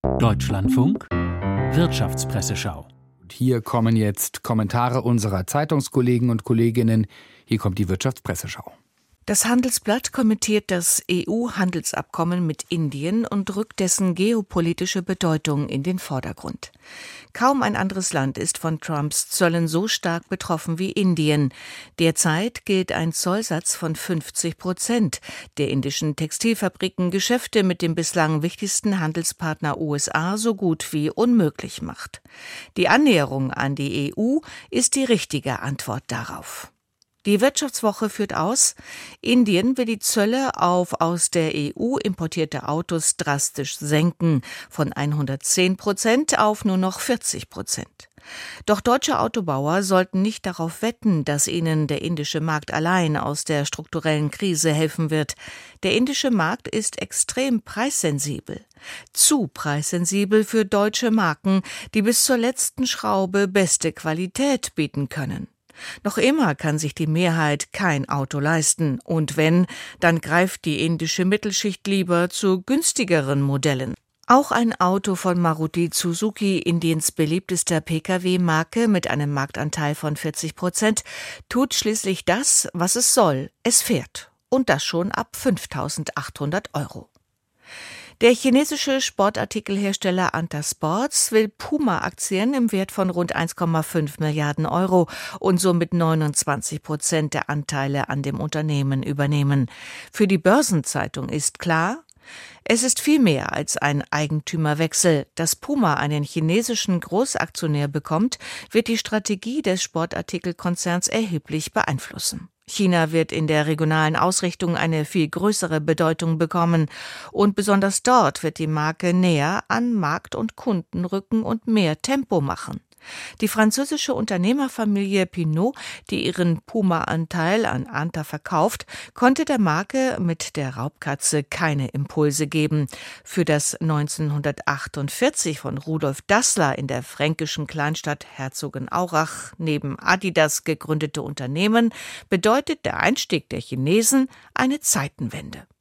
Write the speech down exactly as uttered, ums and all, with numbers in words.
Deutschlandfunk Wirtschaftspresseschau. Und hier kommen jetzt Kommentare unserer Zeitungskollegen und Kolleginnen. Hier kommt die Wirtschaftspresseschau. Das Handelsblatt kommentiert das E U-Handelsabkommen mit Indien und rückt dessen geopolitische Bedeutung in den Vordergrund. Kaum ein anderes Land ist von Trumps Zöllen so stark betroffen wie Indien. Derzeit gilt ein Zollsatz von fünfzig Prozent, der indischen Textilfabriken Geschäfte mit dem bislang wichtigsten Handelspartner U S A so gut wie unmöglich macht. Die Annäherung an die E U ist die richtige Antwort darauf. Die Wirtschaftswoche führt aus, Indien will die Zölle auf aus der E U importierte Autos drastisch senken, von hundertzehn Prozent auf nur noch vierzig Prozent. Doch deutsche Autobauer sollten nicht darauf wetten, dass ihnen der indische Markt allein aus der strukturellen Krise helfen wird. Der indische Markt ist extrem preissensibel. Zu preissensibel für deutsche Marken, die bis zur letzten Schraube beste Qualität bieten können. Noch immer kann sich die Mehrheit kein Auto leisten. Und wenn, dann greift die indische Mittelschicht lieber zu günstigeren Modellen. Auch ein Auto von Maruti Suzuki, Indiens beliebtester Pkw-Marke mit einem Marktanteil von vierzig Prozent, tut schließlich das, was es soll. Es fährt. Und das schon ab fünftausendachthundert Euro. Der chinesische Sportartikelhersteller Anta Sports will Puma-Aktien im Wert von rund eins Komma fünf Milliarden Euro und somit neunundzwanzig Prozent der Anteile an dem Unternehmen übernehmen. Für die Börsenzeitung ist klar, es ist viel mehr als ein Eigentümerwechsel. Dass Puma einen chinesischen Großaktionär bekommt, wird die Strategie des Sportartikelkonzerns erheblich beeinflussen. China wird in der regionalen Ausrichtung eine viel größere Bedeutung bekommen und besonders dort wird die Marke näher an Markt und Kunden rücken und mehr Tempo machen. Die französische Unternehmerfamilie Pinault, die ihren Puma-Anteil an Anta verkauft, konnte der Marke mit der Raubkatze keine Impulse geben. Für das neunzehnhundertachtundvierzig von Rudolf Dassler in der fränkischen Kleinstadt Herzogenaurach neben Adidas gegründete Unternehmen bedeutet der Einstieg der Chinesen eine Zeitenwende.